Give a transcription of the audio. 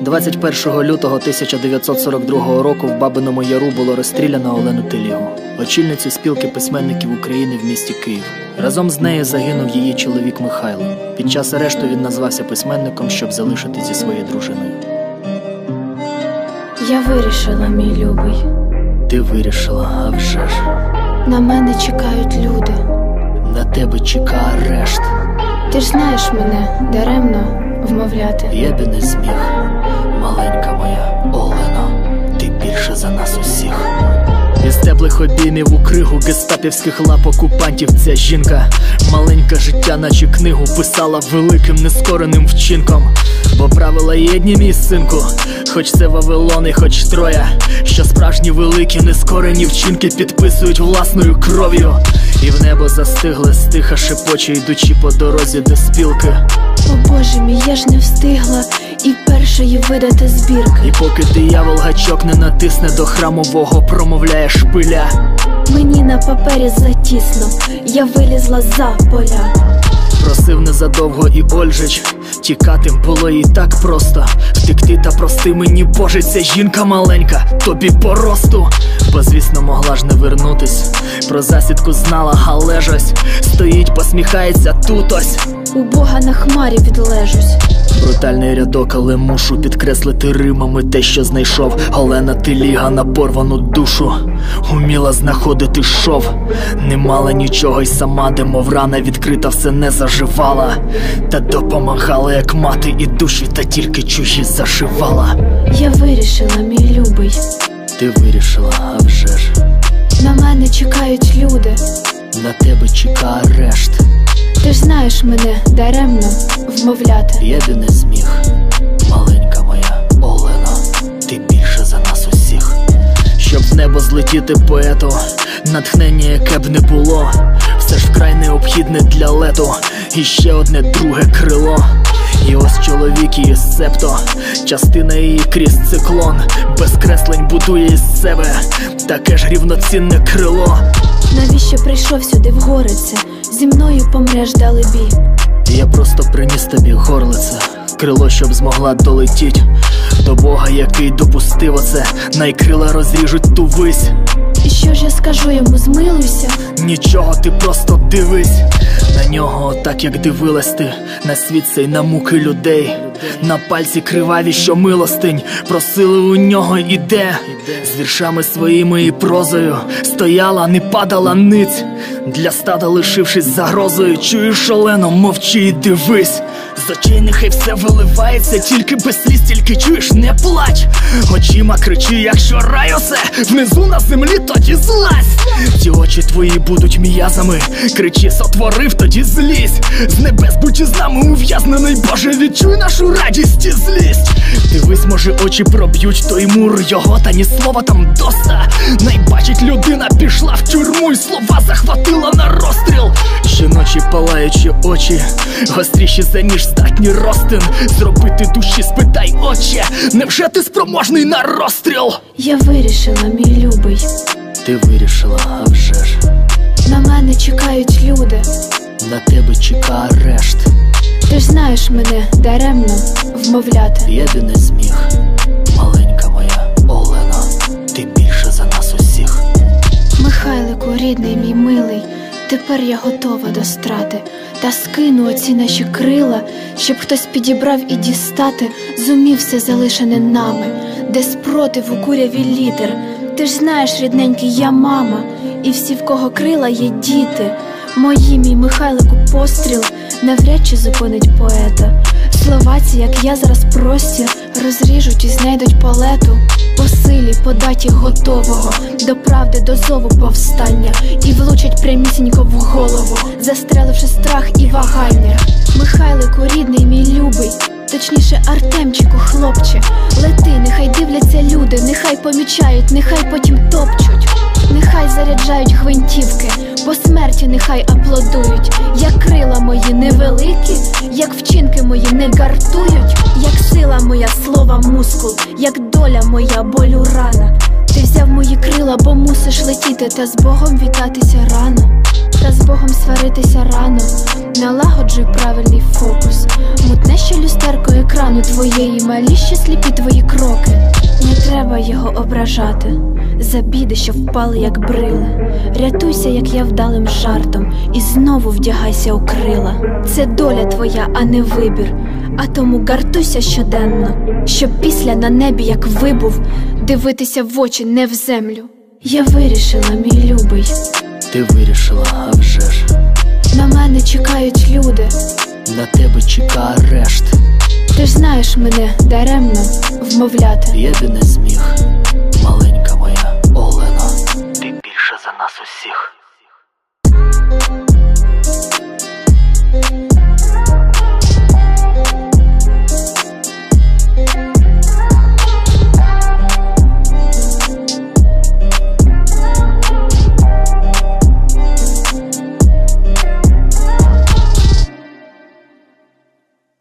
21 лютого 1942 року в Бабиному Яру було розстріляно Олену Телігу, очільницю спілки письменників України в місті Київ. Разом з нею загинув її чоловік Михайло. Під час арешту він назвався письменником, щоб залишити зі своєю дружиною. Я вирішила, мій любий. Ти вирішила, а вже ж. На мене чекають люди. На тебе чекає арешт. Ти ж знаєш мене, даремно вмовляти. Я б і не зміг, маленька моя Олено, ти більше за нас усіх. Із теплих обіймів у кригу гестапівських лап окупантів ця жінка маленьке життя, наче книгу, писала великим нескореним вчинком. Бо правила єдні, мій синку, хоч це Вавилон і хоч Троя, що справжні великі нескорені вчинки підписують власною кров'ю. І в небо застигли стиха шепоче, йдучи по дорозі до спілки. О Боже мій, я ж не встигла і першої видати збірки. І поки диявол гачок не натисне до храмового, промовляє шпиля. Мені на папері затісно, я вилізла за поля. Просив незадовго і Ольжич, тікати було і так просто. Втекти та прости мені, Боже, ця жінка маленька, тобі по росту. Бо звісно могла ж не вернутись, про засідку знала, але ж ось стоїть, посміхається тут ось. У Бога на хмарі відлежусь. Брутальний рядок, але мушу підкреслити римами те, що знайшов. Олена Теліга на порвану душу уміла знаходити шов. Не мала нічого й сама, де мов рана відкрита, все не заживала. Та допомагала, як мати, і душі, та тільки чужі зашивала. Я вирішила, мій любий. Ти вирішила, а вже ж. На мене чекають люди. На тебе чекає арешт. Ти ж знаєш мене, даремно вмовляти. Я б і не зміг, маленька моя Олено, ти більше за нас усіх. Щоб в небо злетіти поету, натхнення яке б не було, все ж вкрай необхідне для лету, і ще одне друге крило. І ось чоловік її септо, частина її крізь циклон, без креслень будує із себе таке ж рівноцінне крило. Навіщо прийшов сюди в горице? Зі мною помреш далебі. Я просто приніс тобі горлице, крило, щоб змогла долетіть до Бога, який допустив оце. Найкрила розріжуть ту вись. І що ж я скажу йому, змилуйся? Нічого, ти просто дивись на нього, так як дивилась ти на світ цей, на муки людей. На пальці криваві, що милостинь просили у нього, іде з віршами своїми і прозою стояла, не падала ниць, для стада лишившись загрозою. Чуєш, Олено, мовчи і дивись. З очей нехай все виливається, тільки без сліз, тільки чуєш, не плач. Очима кричи, якщо рай осе внизу на землі, тоді злазь. Ті очі твої будуть м'язами, кричи, сотворив, тоді злізь. З небес будь із нами ув'язнений, Боже, відчуй нашу радість і злість. Дивись, може очі проб'ють той мур його, та ні слова там доста. Найбачить людина пішла в тюрму, і слова захватила на розстріл. Жіночі палаючі очі, гостріші за ніж здатні ростин зробити душі, спитай, отче, невже ти спроможний на розстріл? Я вирішила, мій любий. Ти вирішила, а вже ж. На мене чекають люди. На тебе чекає арешт. Ти ж знаєш мене, даремно вмовляти. Я б і не зміг, маленька моя Олено, ти більше за нас усіх. Михайлику, рідний мій милий, тепер я готова до страти. Та скину оці наші крила, щоб хтось підібрав і дістати зумів все залишене нами, де спротив у куряві літер. Ти ж знаєш, рідненький, я мама, і всі, в кого крила, є діти. Мої, мій Михайлику, постріл навряд чи зупинить поета. Слова ці, як я зараз простір, розріжуть і знайдуть палету. По силі, по даті готового, до правди, до зову повстання, і влучать прямісінько в голову, застреливши страх і вагання. Михайлику, рідний мій любий, точніше Артемчику, хлопче, лети, нехай дивляться люди, нехай помічають, нехай потім топчуть. Нехай заряджають гвинтівки, по смерті нехай аплодують. Як крила мої невеликі, як вчинки мої не гартують, як сила моя слова слова мускул, як доля моя, болю рана. Ти взяв мої крила, бо мусиш летіти, та з Богом вітатися рано, та з Богом сваритися рано. Налагоджуй правильний фокус, мутне ще люстерко екрану твоєї, малі ще сліпі твої кроки. Не треба його ображати за біди, що впали як брили. Рятуйся, як я вдалим жартом, і знову вдягайся у крила. Це доля твоя, а не вибір, а тому гартуйся щоденно, щоб після на небі, як вибув, дивитися в очі, не в землю. Я вирішила, мій любий. Ти вирішила, а вже ж. На мене чекають люди, На тебе чекає арешт. ти ж знаєш мене даремно вмовляти. Я би не зміг.